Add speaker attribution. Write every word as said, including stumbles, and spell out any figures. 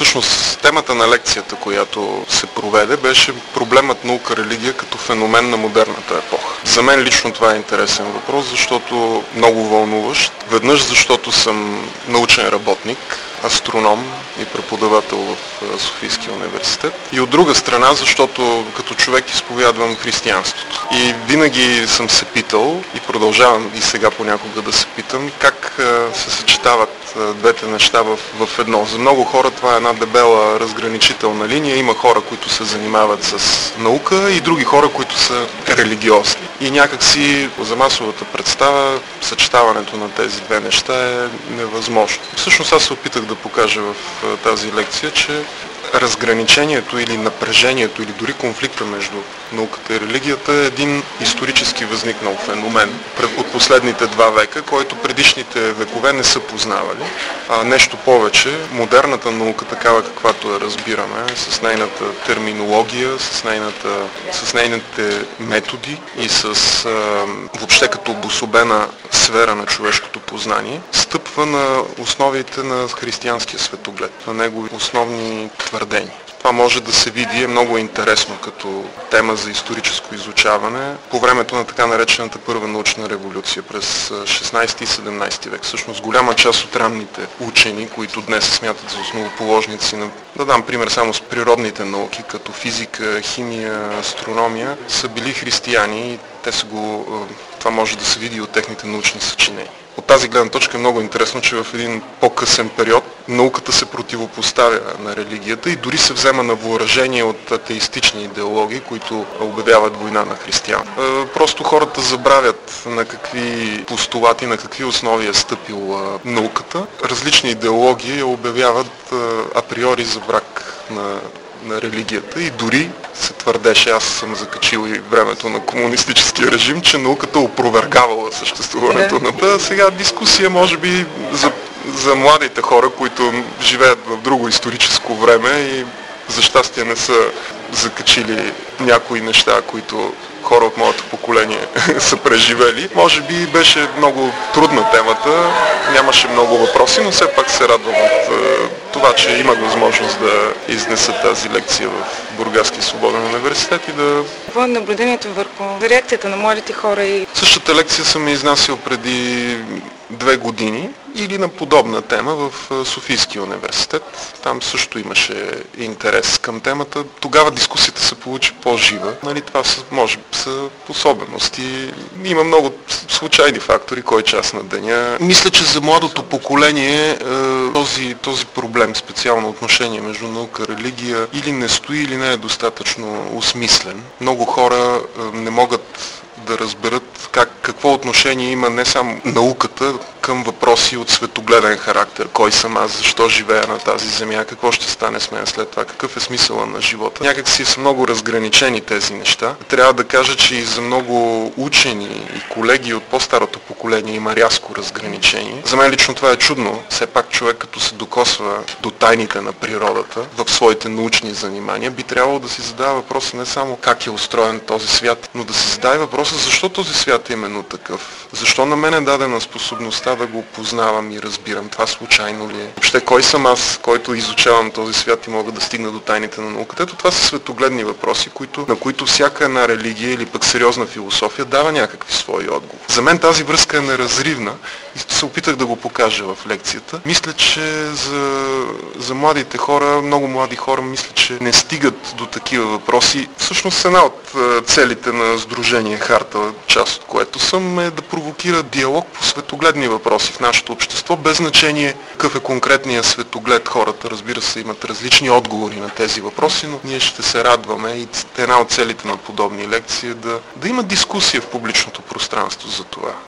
Speaker 1: Всъщност темата на лекцията, която се проведе, беше проблемът наука-религия като феномен на модерната епоха. За мен лично това е интересен въпрос, защото много вълнуващ. Веднъж защото съм научен работник, астроном и преподавател в Софийския университет. И от друга страна, защото като човек изповядвам християнството. И винаги съм се питал и продължавам и сега понякога да се питам как се съчетават двете неща в, в едно. За много хора това е една дебела разграничителна линия. Има хора, които се занимават с наука и други хора, които са религиозни. И някакси за масовата представа съчетаването на тези две неща е невъзможно. Всъщност аз се опитах да покажа в тази лекция, че разграничението или напрежението или дори конфликта между науката и религията е един исторически възникнал феномен от последните два века, който предишните векове не са познавали. А нещо повече, модерната наука, такава каквато я разбираме, с нейната терминология, с, нейната, с нейните методи и с а, въобще като обособена сфера на човешкото познание, стъпва на основите на християнския светоглед, на негови основни твърдения. Това може да се види, е много интересно като тема за историческо изучаване по времето на така наречената първа научна революция през шестнайсети и седемнайсети век. Всъщност голяма част от ранните учени, които днес се смятат за основоположници на, да дам пример само с природните науки, като физика, химия, астрономия, са били християни и те са го, това може да се види от техните научни съчинения. От тази гледна точка е много интересно, че в един по-късен период науката се противопоставя на религията и дори се взема на въоръжение от атеистични идеологии, които обявяват война на християн. Просто хората забравят на какви постулати, на какви основи е стъпила науката. Различни идеологии я обявяват априори за враг на на религията и дори се твърдеше, аз съм закачил и времето на комунистическия режим, че науката опровергавала съществуването на това. Сега дискусия може би за, за младите хора, които живеят в друго историческо време и за щастие не са закачили някои неща, които хора от моето поколение са преживели. Може би беше много трудна темата, нямаше много въпроси, но все пак се радвам от това, че имах възможност да изнеса тази лекция в Бургаския свободен университет и да...
Speaker 2: Какво е наблюдението върху реакцията на младите хора и...
Speaker 1: Същата лекция съм изнасял преди две години или на подобна тема в Софийския университет. Там също имаше интерес към темата. Тогава дискусията се получи по-жива. Нали, това са, може би са особености. Има много случайни фактори, кой час на деня. Мисля, че за младото поколение този, този проблем, специално отношение между наука и религия, или не стои, или не е достатъчно осмислен. Много хора не могат да разберат как, какво отношение има не само науката към въпроси от светогледен характер. Кой съм аз, защо живея на тази земя, какво ще стане с мен след това, какъв е смисъла на живота. Някак си са много разграничени тези неща. Трябва да кажа, че и за много учени и колеги от по-старото поколение има рязко разграничение. За мен лично това е чудно. Все пак човек, като се докосва до тайните на природата в своите научни занимания, би трябвало да си задава въпроса не само как е устроен този свят, но да си задава въпроса защо този свят е именно такъв. Защо на мен е дадена способността да го познавам и разбирам. Това случайно ли е? Въобще кой съм аз, който изучавам този свят и мога да стигна до тайните на науката? Ето това са светогледни въпроси, които, на които всяка една религия или пък сериозна философия дава някакви свои отговори. За мен тази връзка е неразривна и се опитах да го покажа в лекцията. Мисля, че за, за младите хора, много млади хора, мисля, че не стигат до такива въпроси. Всъщност една от целите на Сдружение Харта, част от което съм, е да провокира диалог по светогледни въпроси в нашето общество, без значение какъв е конкретният светоглед. Хората, разбира се, имат различни отговори на тези въпроси, но ние ще се радваме и една от целите на подобни лекции е да, да има дискусия в публичното пространство за това.